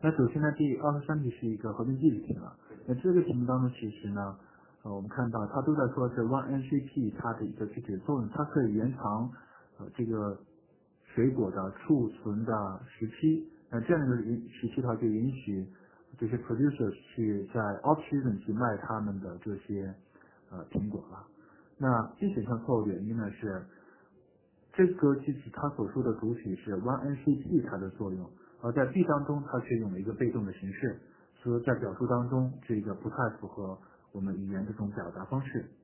那首先呢，第23题是一个合并记忆题了。那这个题目当中，其实呢，我们看到它都在说是 1-NCP 它的一个具体的作用，它可以延长这个水果的储存的时期。那这样的时期的话，就允许这些 producers 去在 off season 去卖他们的这些苹果了。那B选项错误的原因呢是，这个句子它所说的主体是 1-NCP 它的作用，而在 B 当中它却用了一个被动的形式，所以在表述当中这个不太符合我们语言的这种表达方式。